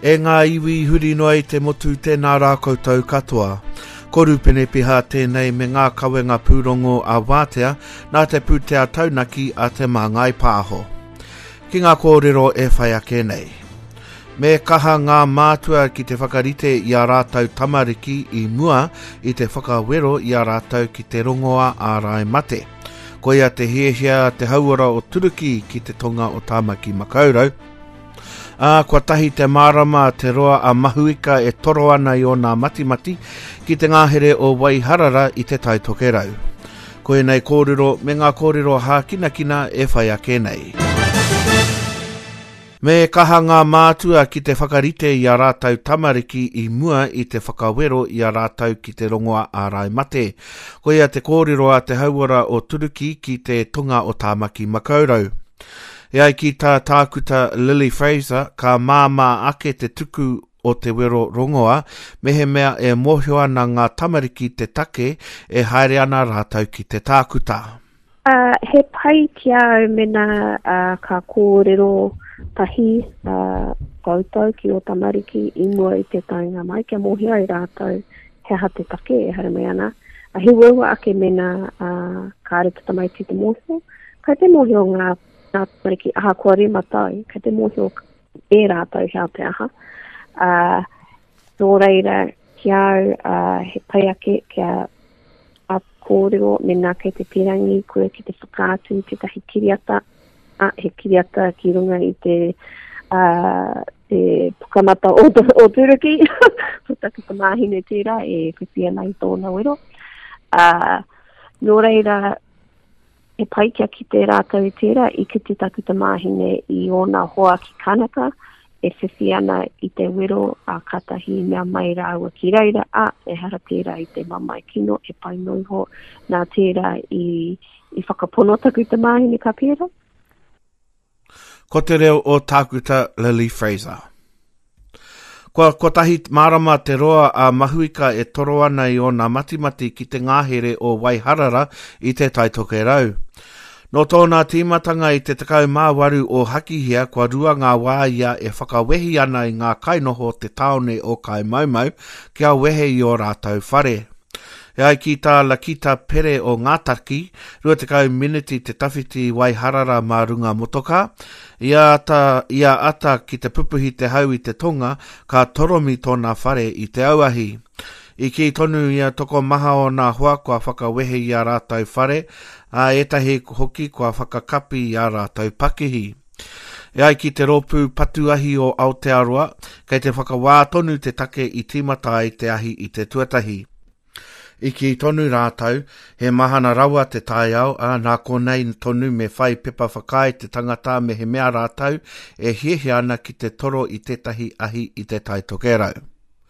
E ngā iwi huri noa I te motu tēnā rā koutou katoa. Koru pene piha tēnei me ngā kawenga pūrongo a wātea nā te pūtea taunaki a te māngai pāho. Ki ngā kōrero e whai ake nei. Me kaha ngā mātua ki te whakarite I a rātau tamariki I mua I te whakawero I a rātau ki te rongoa a rai mate. Ko ia te hiehia te hauara o Turuki ki te tonga o Tāmaki Makaurau. Kua tahi te marama te roa a mahuika e toro ana I o nā matimati ki te ngāhere o Waiharara I te taitokerau. Ko e nei kōrero me ngā kōrero hākinakina e whai ake nei. Me kaha ngā mātua ki te whakarite I a rātau tamariki I mua I te whakawero I a rātau ki te rongoa a rai mate. Ko ia te kōrero a te hauara o Turuki ki te tonga o Tāmaki Makaurau. Iai ki tā tākuta Lily Fraser, ka māma ake te tuku o te wero rongoa, mehe mea e mohio ana ngā tamariki te take e haere ana rātau ki te tākuta. He pai ki au mena ka kōrero tahi koutou ki o tamariki I mua I te tainga mai, kia mohio I rātau he ha te take e haere mai ana. He wewa ake mena ka areputa mai ki te mohio, kai te mohio ngā tamariki aha kua re matai, kai te mohio e rātau hea te aha. Nō reira ki au he pai ake kia a kōrero mena kei te pirangi koe ki te whakaatu te tahi kiriata, he kiriata ki runga I te pukamata o Turuki, putaki te māhine tērā e whiwhia nei tōna wero. Nō reira e pai kia ki te rātau I tērā I ki te takuta māhine I ona hoa ki kanaka e whiwhi ana I te wero a katahi mea mai rāua ki reira e hara tērā I te mamai kino e pai noiho nā tērā I whakapono takuta māhine ka pēra. Ko te reo o tākuta Lily Fraser. Ko tahi marama te roa a mahuika e toro ana I o nā matimati ki te ngāhere o Waiharara I te taitokerau. No tōna tīmatanga I te takau māwaru o Hakihia kua rua ngā wāia e whakawehi ana I ngā kainoho te taone o Kaimaumau kia wehe I o rātau whare. Iai ki tā lakita pere o Ngātaki, 20 miniti te tawhiti Waiharara mā runga motoka, ia ata ki te pupuhi te hau I te tonga, ka toromi tōna whare I te auahi. I ki tonu ia toko maha o nā hoa kua whakawehe I a rātau whare, etahi hoki kua whakakapi I a rātau pakihi. Iai ki te rōpū patuahi o Aotearoa, kei te whakawātonu te take I tīmata I te ahi I te tuatahi. I ki tonu rātau, he mahana rawa te tai au, nā konei tonu me whai pepa whakai te tangata me he mea rātau, e hiehe ana ki te toro I tētahi ahi I te taitokerau.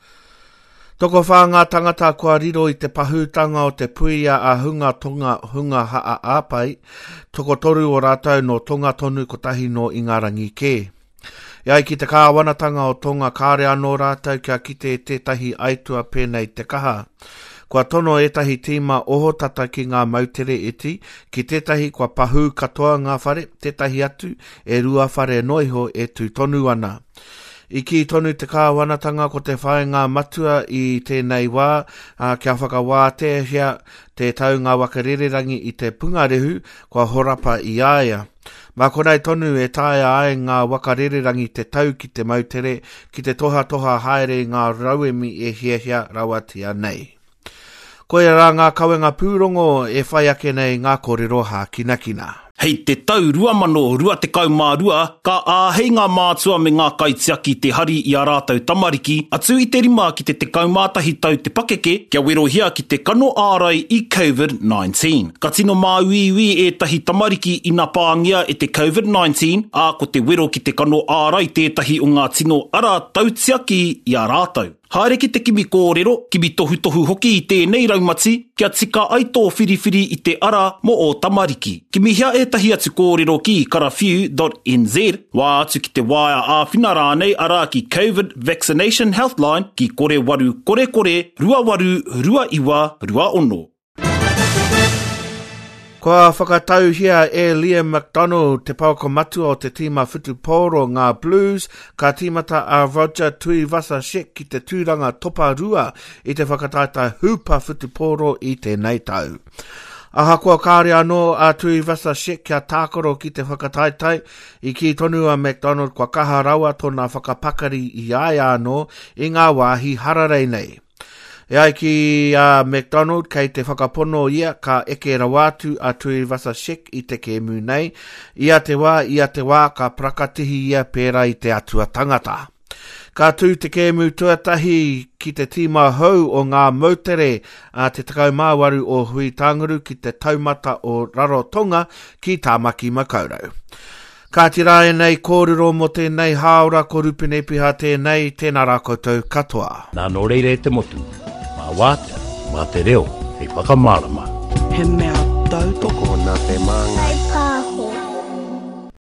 Toko whā ngā tangata kua riro I te pahūtanga o te puia a hunga haa āpai, toko toru o rātau no tonga tonu kotahi no Ingarangi Kē. Iai ki te kāwanatanga o tonga kāre anō rātau kia kite tētahi aitua pēnei te kaha. Kua tono etahi tīma oho tata ki ngā mautere eti, ki tētahi kua pahū katoa ngā whare, tētahi atu, e rua whare noiho e tū tonu ana. I ki tonu te kāwanatanga ko te whae ngā matua I tēnei wā, kia whakawātehia te tau ngā wakarererangi I te pungarehu, kua horapa I aia. Mā konei tonu e tāia ai ngā wakarererangi te tau ki te mautere, ki te toha haere ngā rauemi e hiehia rawatia nei. Koe rā ngā kawenga pūrongo e whai ake nei ngā kōrero hākinakina. Hei te tau 2022, ka āhei ngā mātua me ngā kaitiaki te hari I a rātau tamariki, atu I te rima ki te kaumātahi tau te pakeke, kia werohia ki te kano ārai I COVID-19. Ka tino māuiwi tahi tamariki I nā pāngia e te COVID-19, ko te wero ki te kano ārai tētahi o ngā tino ara tautiaki I a rātau. Haere ki te kimi kōrero, kimi tohu hoki I tēnei raumati, kia tika ai tō whiriwhiri I te ara mo o tamariki. Kimi hia etahi atu kōrero ki karafiu.nz, wā atu ki te waia āwhina rānei ara ki COVID Vaccination Healthline ki kore waru kore, 28 29 ono. Kua whakatau hia Liam McDonald te pauko matua o te tima Whutupōro ngā Blues, ka tīmata a Roger Tuivasa-Sheck ki te tūranga topa rua i te whakataita Hoopa Whutupōro i te nei tau. Aha kua kāre anō a Tuivasa-Sheck kia tākoro ki te whakataitai i ki tonu a McDonald kua kaha rawa tōna whakapakari i ai anō i ngā wāhi hararei nei. E ai ki McDonald kei te whakapono ia ka eke rawatu a Tuivasa-Sheck i te kēmu nei, ia te wā ka prakatihi ia pēra i te atua tangata. Ka tū te kēmu tuatahi ki te tīma hou o ngā mautere a te 18 o hui tanguru ki te taumata o Rarotonga ki Tāmaki Makaurau. Ka tira e nei kōrero mo tēnei haora ko rupine piha tēnei tēnā rā koutou katoa. Nā no reire te motu. Wātea, mā te reo, hei whakamārama. He mea tautoko na te manga